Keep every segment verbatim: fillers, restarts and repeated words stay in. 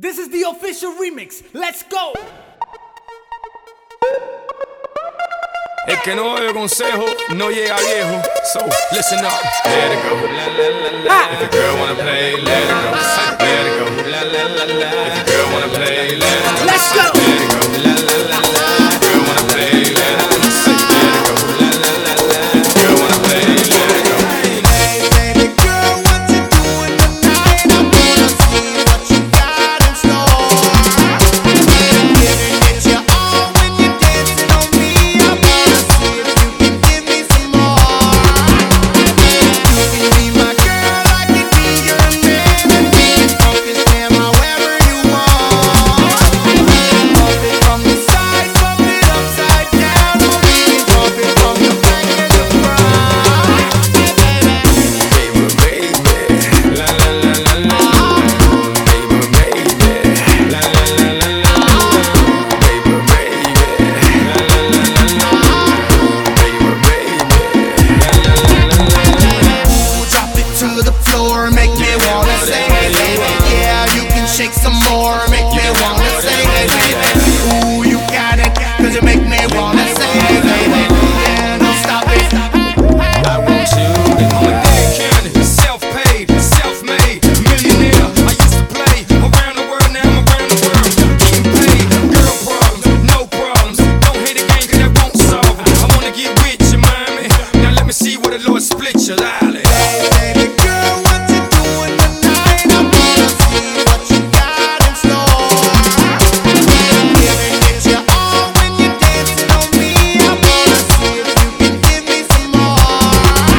This is the official remix. Let's go. El que no bebe consejo no llega viejo. So listen up. Let it go. La, la, la, la. If the girl wanna play, let it go. Let it go. La, la, la, la. If the girl wanna play, let it go. Let's go. Let it go. La, la, la, la. If the girl wanna play, let it go. Let it go. La, la, la, la. If the girl wanna play, let it go. Hey baby girl, what you doing tonight? I wanna see what you got in store. Giving it your all when you're dancing on me. I wanna see if you can give me some more. You can be my girl, I can be your man, and we can focus jam however you want. Bump it from the side, bump it upside down, or we can bump it from the back and the front. Baby, baby. La, la, la, la, la. Baby, baby. La, la, la, la, la. Baby, baby. La, la, la, la, la. Baby, baby. La, la, la, la, la. Ooh, drop it to the floor, make me wanna say, hey baby, yeah, you can shake some more, make me wanna say, hey baby, ooh, you got it, cause you make me wanna say, hey baby, yeah, don't stop it. I want you. I'm a Dead Kennedy, self-paid, self-made, millionaire. I used to play around the world, now I'm around the world. Getting paid, girl problems, no problems. Don't hate a game 'cause that won't solve 'em. I wanna get with you, mommy. Now let me see where the Lord split your alley. Hey baby girl, what you doing tonight? I wanna see what you got in store. Giving it your all when you're dancing on me. I wanna see if you can give me some more.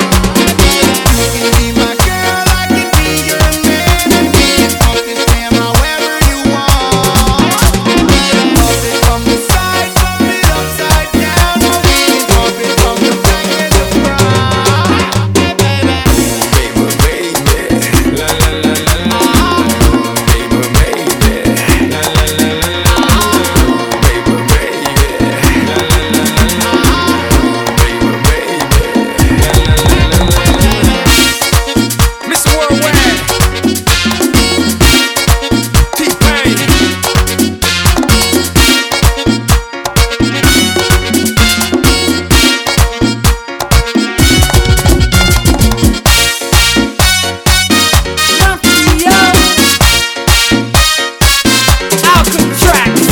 You can be my girl, I can be your man, and we can focus jam however you want. Bump it from the side, bump it upside down, or we can bump it from the back and the front. Baby, baby. La, la, la, la, la. Baby, baby. La, la, la, la, la. Baby, baby. La, la, la, la, la. Baby, baby. La, la, la, la, la. Mister Worldwide. T-Pain. Mafia. Alcatraz.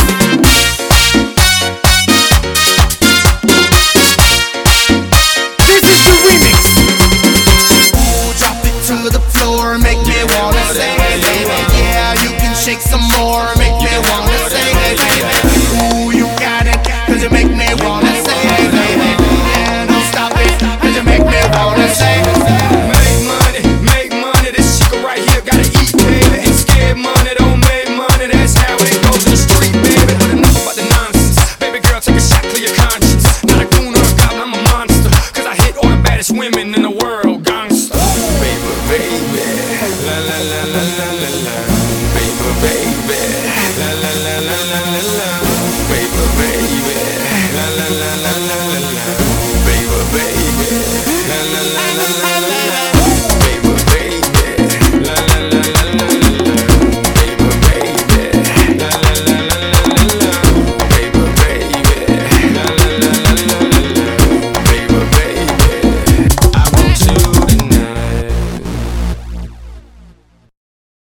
This is the remix. Ooh, drop it to the floor, make me wanna say, hey baby, yeah, you can shake some more, make me wanna say, hey baby, ooh, you got it, cause you make me wanna say, hey baby, yeah, don't stop it, cause you make me wanna say. Make money, make money. This chick right here gotta eat, baby. Ain't scared money, don't make money. That's how it goes in the street, baby. But enough about the nonsense. Baby girl, take a shot, clear your conscience. Not a goon or a goblin, I'm a monster. Cause I hit all the baddest women in the world, gangsta. Baby, baby. La la la la la la la. Baby, baby.